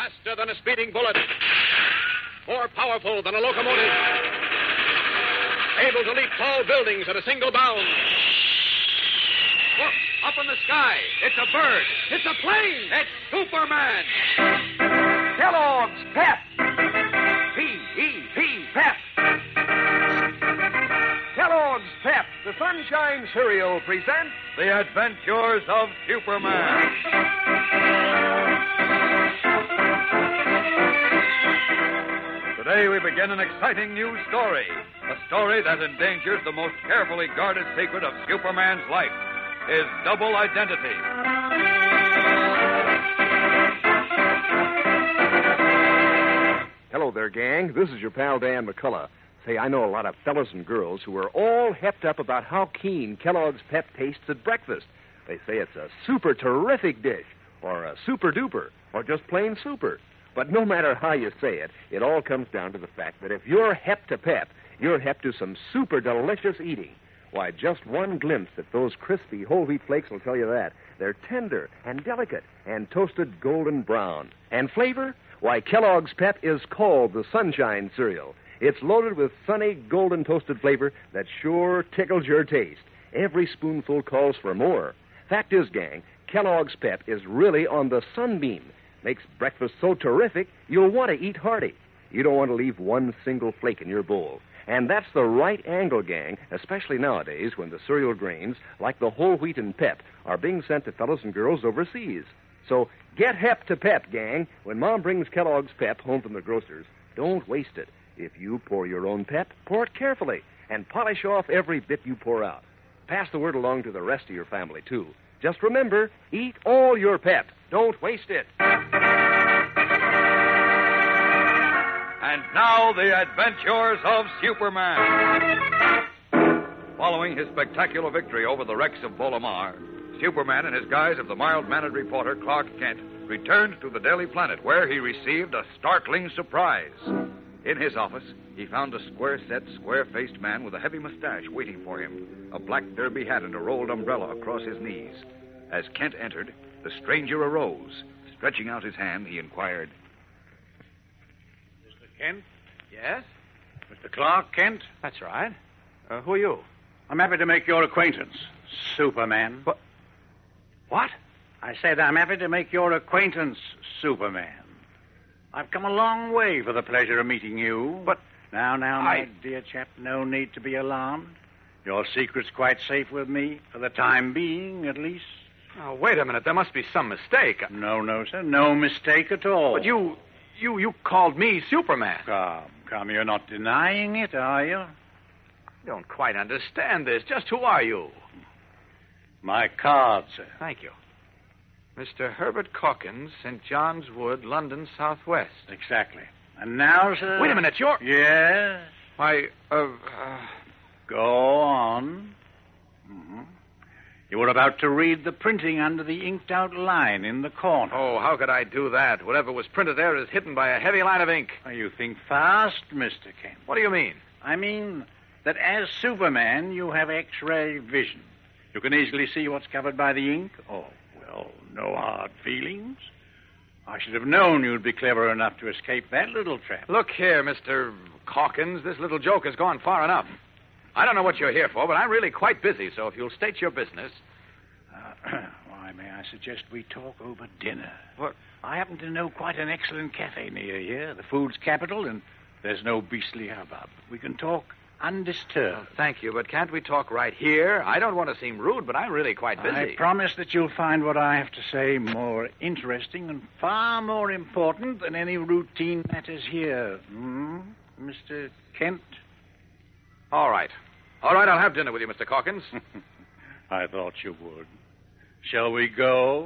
Faster than a speeding bullet. More powerful than a locomotive. Able to leap tall buildings at a single bound. Look, up in the sky. It's a bird. It's a plane. It's Superman. Kellogg's Pep. P-E-P, Pep. Kellogg's Pep, the Sunshine Cereal, presents The Adventures of Superman. Today we begin an exciting new story. A story that endangers the most carefully guarded secret of Superman's life, his double identity. Hello there, gang. This is your pal Dan McCullough. Say, I know a lot of fellas and girls who are all hepped up about how keen Kellogg's Pep tastes at breakfast. They say it's a super terrific dish, or a super duper, or just plain super. But no matter how you say it, it all comes down to the fact that if you're hep to Pep, you're hep to some super delicious eating. Why, just one glimpse at those crispy whole wheat flakes will tell you that. They're tender and delicate and toasted golden brown. And flavor? Why, Kellogg's Pep is called the Sunshine Cereal. It's loaded with sunny, golden toasted flavor that sure tickles your taste. Every spoonful calls for more. Fact is, gang, Kellogg's Pep is really on the sunbeam. Makes breakfast so terrific, you'll want to eat hearty. You don't want to leave one single flake in your bowl. And that's the right angle, gang, especially nowadays when the cereal grains, like the whole wheat and Pep, are being sent to fellows and girls overseas. So get hep to Pep, gang. When Mom brings Kellogg's Pep home from the grocer's, don't waste it. If you pour your own Pep, pour it carefully and polish off every bit you pour out. Pass the word along to the rest of your family, too. Just remember, eat all your Pep. Don't waste it. And now, the adventures of Superman. Following his spectacular victory over the wrecks of Bolomar, Superman, in his guise of the mild-mannered reporter Clark Kent, returned to the Daily Planet, where he received a startling surprise. In his office, he found a square-set, square-faced man with a heavy mustache waiting for him, a black derby hat and a rolled umbrella across his knees. As Kent entered, the stranger arose. Stretching out his hand, he inquired, Mr. Kent? Yes? Mr. Clark Kent? That's right. Who are you? I'm happy to make your acquaintance, Superman. What? I said I'm happy to make your acquaintance, Superman. I've come a long way for the pleasure of meeting you. But Now, my dear chap, no need to be alarmed. Your secret's quite safe with me, for the time being, at least. Oh, wait a minute. There must be some mistake. No, sir. No mistake at all. But you called me Superman. Come, you're not denying it, are you? I don't quite understand this. Just who are you? My card, sir. Thank you. Mr. Herbert Calkins, St. John's Wood, London, Southwest. Exactly. And now, sir... Wait a minute, you're... Yes? Why, Go on. Mm-hmm. You were about to read the printing under the inked-out line in the corner. Oh, how could I do that? Whatever was printed there is hidden by a heavy line of ink. You think fast, Mr. Kent. What do you mean? I mean that as Superman, you have X-ray vision. You can easily see what's covered by the ink. Oh, well, no hard feelings. I should have known you'd be clever enough to escape that little trap. Look here, Mr. Calkins. This little joke has gone far enough. I don't know what you're here for, but I'm really quite busy, so if you'll state your business... Why, may I suggest we talk over dinner? What? I happen to know quite an excellent cafe near here, the food's capital, and there's no beastly hubbub. We can talk undisturbed. Well, thank you, but can't we talk right here? I don't want to seem rude, but I'm really quite busy. I promise that you'll find what I have to say more interesting and far more important than any routine matters here. Mr. Kent? All right, I'll have dinner with you, Mr. Calkins. I thought you would. Shall we go?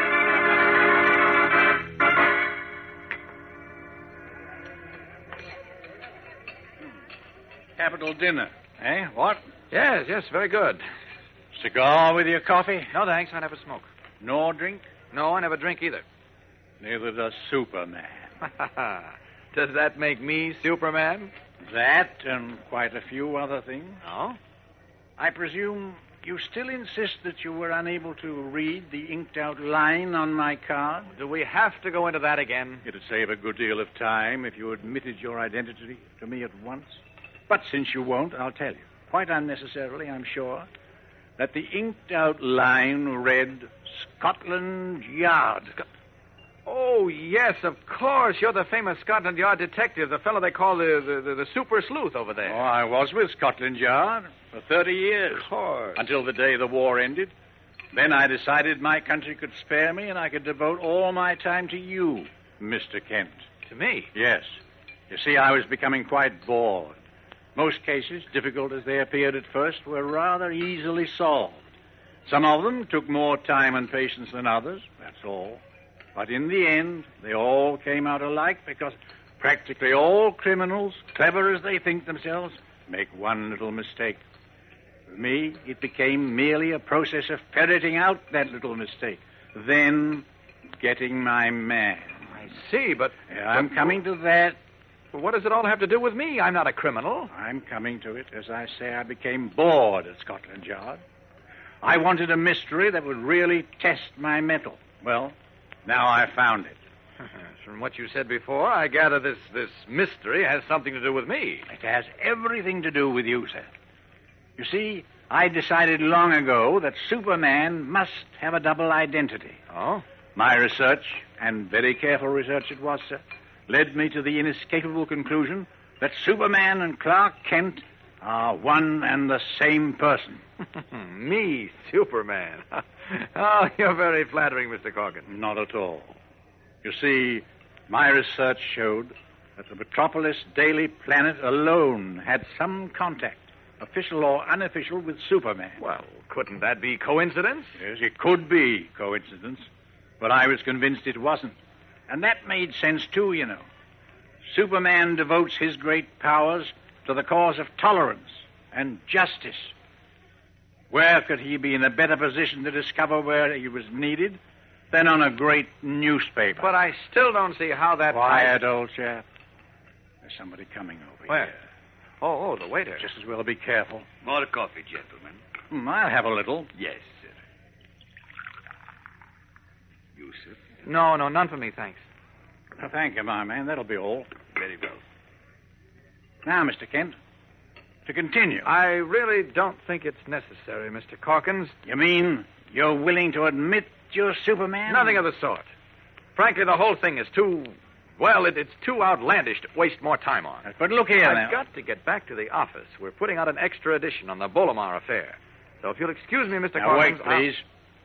Capital dinner, eh? What? Yes, very good. Cigar with your coffee? No, thanks. I never smoke. Nor drink? No, I never drink either. Neither does Superman. Does that make me Superman? That and quite a few other things. Oh? I presume You still insist that you were unable to read the inked-out line on my card? Do we have to go into that again? It'd save a good deal of time if you admitted your identity to me at once. But since you won't, I'll tell you, quite unnecessarily, I'm sure, that the inked-out line read Scotland Yard. Oh, yes, of course. You're the famous Scotland Yard detective, the fellow they call the super sleuth over there. Oh, I was with Scotland Yard for 30 years. Of course. Until the day the war ended. Then I decided my country could spare me and I could devote all my time to you, Mr. Kent. To me? Yes. You see, I was becoming quite bored. Most cases, difficult as they appeared at first, were rather easily solved. Some of them took more time and patience than others, that's all. But in the end, they all came out alike because practically all criminals, clever as they think themselves, make one little mistake. With me, it became merely a process of ferreting out that little mistake, then getting my man. I see, but... I'm coming to that. What does it all have to do with me? I'm not a criminal. I'm coming to it. As I say, I became bored at Scotland Yard. I wanted a mystery that would really test my mettle. Well, now I found it. From what you said before, I gather this mystery has something to do with me. It has everything to do with you, sir. You see, I decided long ago that Superman must have a double identity. Oh? My research, and very careful research it was, sir, led me to the inescapable conclusion that Superman and Clark Kent are one and the same person. Me, Superman. Oh, you're very flattering, Mr. Corgan. Not at all. You see, my research showed that the Metropolis Daily Planet alone had some contact, official or unofficial, with Superman. Well, couldn't that be coincidence? Yes, it could be coincidence, but I was convinced it wasn't. And that made sense, too, you know. Superman devotes his great powers to the cause of tolerance and justice. Where could he be in a better position to discover where he was needed than on a great newspaper? But I still don't see how that... Quiet, old chap. There's somebody coming over Where? here. Oh, the waiter. Just as well be careful. More coffee, gentlemen. I'll have a little. Yes, sir. You, sir? No, none for me, thanks. Thank you, my man. That'll be all. Very well. Now, Mr. Kent, to continue. I really don't think it's necessary, Mr. Corkins. You mean you're willing to admit you're Superman? Nothing of the sort. Frankly, the whole thing is too... Well, it's too outlandish to waste more time on. But look here now. I've got to get back to the office. We're putting out an extra edition on the Bolomar affair. So if you'll excuse me, Mr. Now, Corkins... wait, please.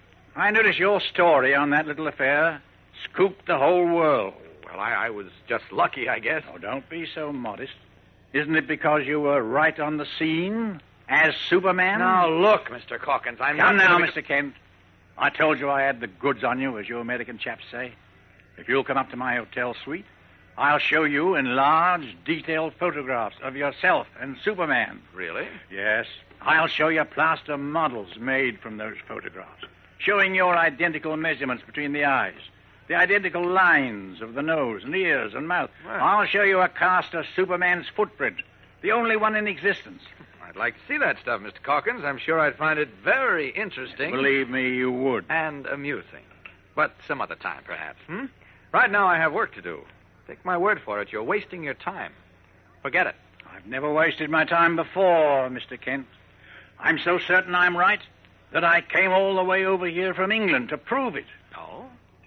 I notice your story on that little affair scooped the whole world. Well, I was just lucky, I guess. Oh, don't be so modest. Isn't it because you were right on the scene as Superman? Now, look, Mr. Corkins, I'm Come not... now, gonna be- Mr. Kent. I told you I had the goods on you, as you American chaps say. If you'll come up to my hotel suite, I'll show you enlarged, detailed photographs of yourself and Superman. Really? Yes. I'll show you plaster models made from those photographs, showing your identical measurements between the eyes, the identical lines of the nose and ears and mouth. Well. I'll show you a cast of Superman's footprint, the only one in existence. I'd like to see that stuff, Mr. Corkins. I'm sure I'd find it very interesting. Believe me, you would. And amusing. But some other time, perhaps, Right now, I have work to do. Take my word for it, you're wasting your time. Forget it. I've never wasted my time before, Mr. Kent. I'm so certain I'm right that I came all the way over here from England to prove it. Oh?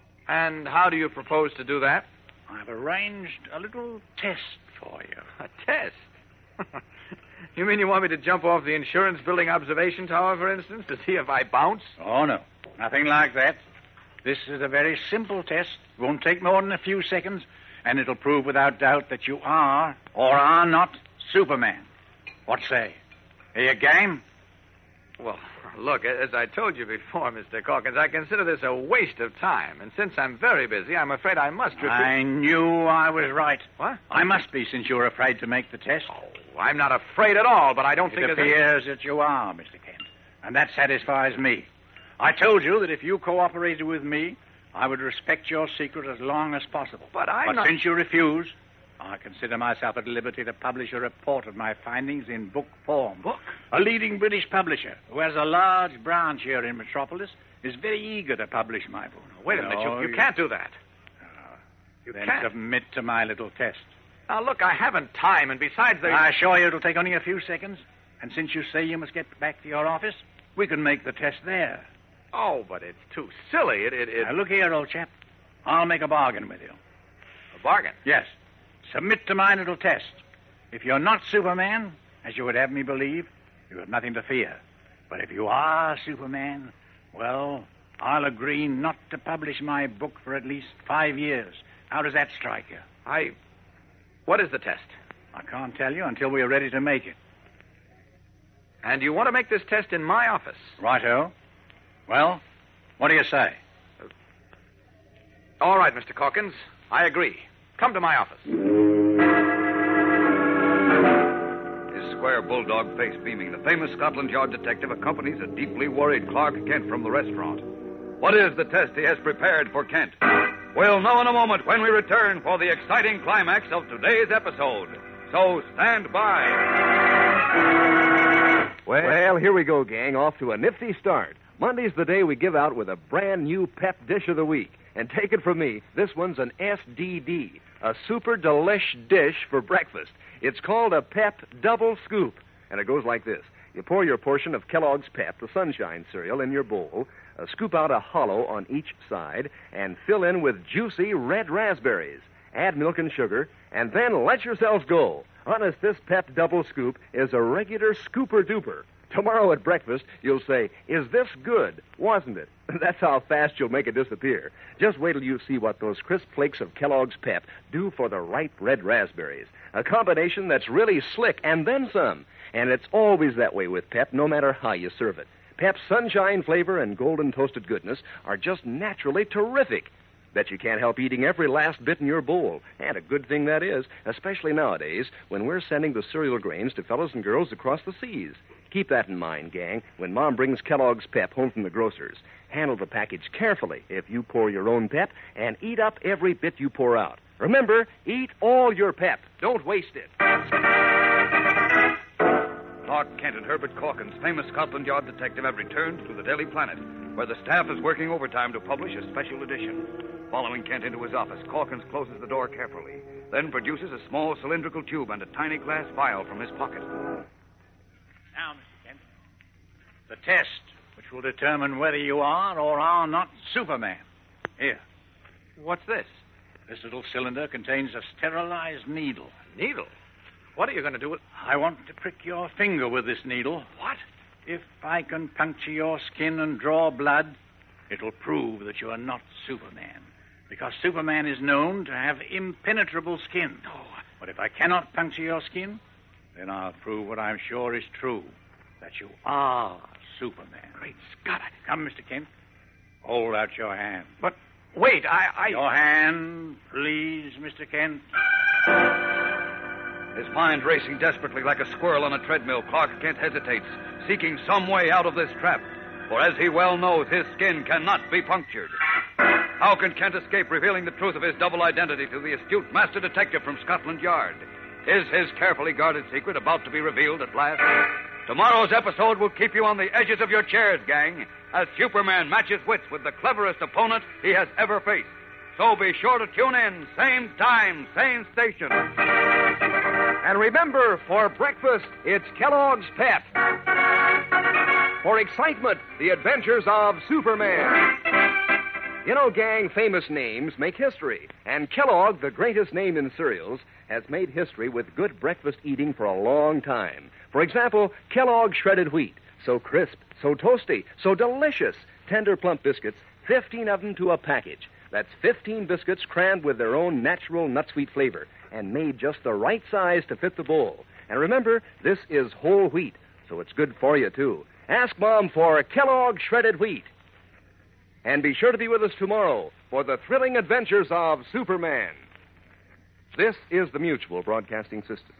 And how do you propose to do that? I've arranged a little test for you. A test? You mean you want me to jump off the insurance building observation tower, for instance, to see if I bounce? Oh, no. Nothing like that. This is a very simple test. Won't take more than a few seconds, and it'll prove without doubt that you are or are not Superman. What say? Are you game? Well, look, as I told you before, Mr. Corkins, I consider this a waste of time. And since I'm very busy, I'm afraid I must refuse. I knew I was right. What? I must be, since you're afraid to make the test. Oh, I'm not afraid at all, but I don't think It there's any- appears that you are, Mr. Kent. And that satisfies me. I told you that if you cooperated with me, I would respect your secret as long as possible. But I'm not... since you refuse, I consider myself at liberty to publish a report of my findings in book form. Book? A leading British publisher who has a large branch here in Metropolis is very eager to publish my book. Wait a minute. You can't do that. You Then can't. submit to my little test. Now, look, I haven't time, and besides, there's... I assure you it'll take only a few seconds. And since you say you must get back to your office, we can make the test there. Oh, but it's too silly. Now, look here, old chap. I'll make a bargain with you. A bargain. Yes. Submit to my little test. If you're not Superman, as you would have me believe, you have nothing to fear. But if you are Superman, well, I'll agree not to publish my book for at least 5 years. How does that strike you? What is the test? I can't tell you until we are ready to make it. And you want to make this test in my office? Righto. Well, what do you say? All right, Mr. Calkins. I agree. Come to my office. His square bulldog face beaming, the famous Scotland Yard detective accompanies a deeply worried Clark Kent from the restaurant. What is the test he has prepared for Kent? We'll know in a moment when we return for the exciting climax of today's episode. So stand by. Well, here we go, gang. Off to a nifty start. Monday's the day we give out with a brand new pep dish of the week. And take it from me, this one's an SDD, a super delish dish for breakfast. It's called a Pep Double Scoop. And it goes like this. You pour your portion of Kellogg's Pep, the Sunshine cereal, in your bowl, scoop out a hollow on each side, and fill in with juicy red raspberries. Add milk and sugar, and then let yourselves go. Honest, this Pep Double Scoop is a regular scooper-duper. Tomorrow at breakfast, you'll say, "Is this good? Wasn't it?" That's how fast you'll make it disappear. Just wait till you see what those crisp flakes of Kellogg's Pep do for the ripe red raspberries. A combination that's really slick and then some. And it's always that way with Pep, no matter how you serve it. Pep's sunshine flavor and golden toasted goodness are just naturally terrific. Bet you can't help eating every last bit in your bowl. And a good thing that is, especially nowadays when we're sending the cereal grains to fellows and girls across the seas. Keep that in mind, gang, when Mom brings Kellogg's Pep home from the grocer's. Handle the package carefully if you pour your own Pep, and eat up every bit you pour out. Remember, eat all your Pep. Don't waste it. Clark Kent and Herbert Calkins, famous Scotland Yard detective, have returned to the Daily Planet, where the staff is working overtime to publish a special edition. Following Kent into his office, Calkins closes the door carefully, then produces a small cylindrical tube and a tiny glass vial from his pocket. Now, Mr. Kent, the test which will determine whether you are or are not Superman. Here. What's this? This little cylinder contains a sterilized needle. Needle? What are you going to do with... I want to prick your finger with this needle. What? If I can puncture your skin and draw blood, it'll prove that you are not Superman. Because Superman is known to have impenetrable skin. Oh. But if I cannot puncture your skin, then I'll prove what I'm sure is true, that you are Superman. Great Scott. Come, Mr. Kent. Hold out your hand. But wait, I... Your hand, please, Mr. Kent. His mind racing desperately like a squirrel on a treadmill, Clark Kent hesitates, seeking some way out of this trap. For as he well knows, his skin cannot be punctured. How can Kent escape revealing the truth of his double identity to the astute master detective from Scotland Yard? Is his carefully guarded secret about to be revealed at last? Tomorrow's episode will keep you on the edges of your chairs, gang, as Superman matches wits with the cleverest opponent he has ever faced. So be sure to tune in, same time, same station. And remember, for breakfast, it's Kellogg's Pep. For excitement, the adventures of Superman. You know, gang, famous names make history. And Kellogg, the greatest name in cereals, has made history with good breakfast eating for a long time. For example, Kellogg shredded wheat. So crisp, so toasty, so delicious. Tender, plump biscuits, 15 of them to a package. That's 15 biscuits crammed with their own natural nut-sweet flavor and made just the right size to fit the bowl. And remember, this is whole wheat, so it's good for you, too. Ask Mom for Kellogg shredded wheat. And be sure to be with us tomorrow for the thrilling adventures of Superman. This is the Mutual Broadcasting System.